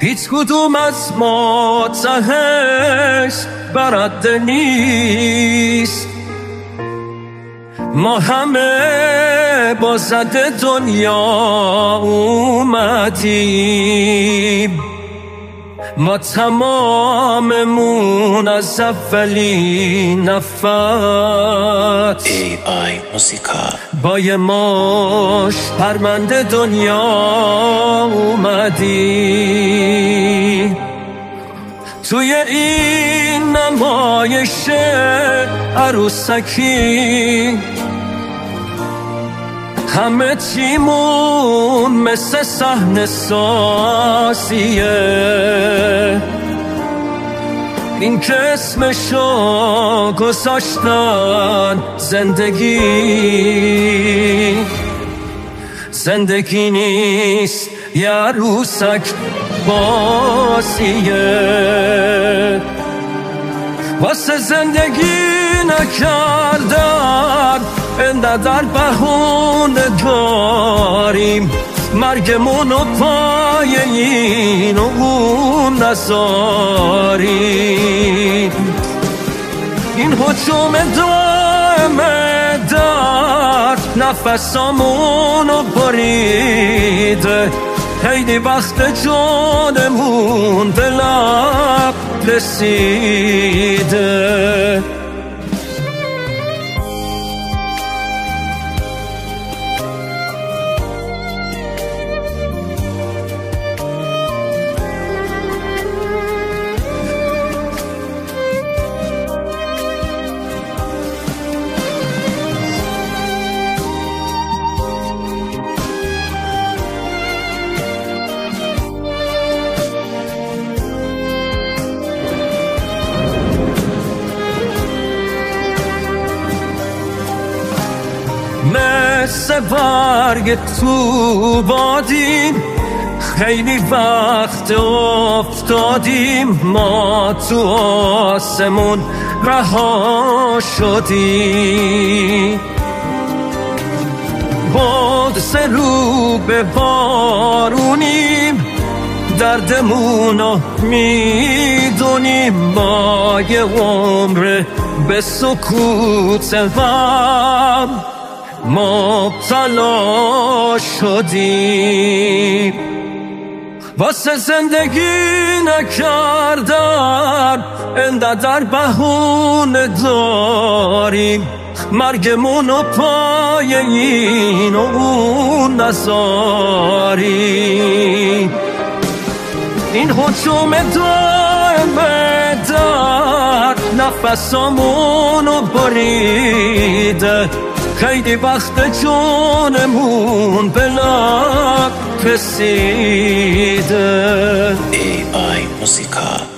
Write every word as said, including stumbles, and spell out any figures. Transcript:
هیچ کدوم از ما تهش برد نیست، ما همه با زده دنیا اومدیم، ما تماممون از اولین نفر ای آی موسیقا با یه ماش پرمنده دنیا اومدی. توی این نمایش عروسکی همه چیمون مثل صحنه سازیه، این که اسمشو گذاشتن زندگی، زندگی نیست یه عروسک بازیه. واسه زندگی نکردن انقدر بهونه داریم، مرگمونو پای این و اون نذاریم. این حجوم دائمه در نفسامونو بریده، خیلی وقت جانمون به لب رسیده. مثل برگ تو بادیم، خیلی وقت افتادیم، ما تو آسمون رها شدیم. قدس رو به بارونیم، دردمونو میدونیم، ما یه عمر به سکوت غم مبتلا شدیم. واسه زندگی نکردن انقدر بهونه داریم، مرگمونو پای این و اون نذاریم. این حجوم دائمه در نفسامونو بریده، خیلی وقت جانمون به لب رسیده. ای آی موسیقا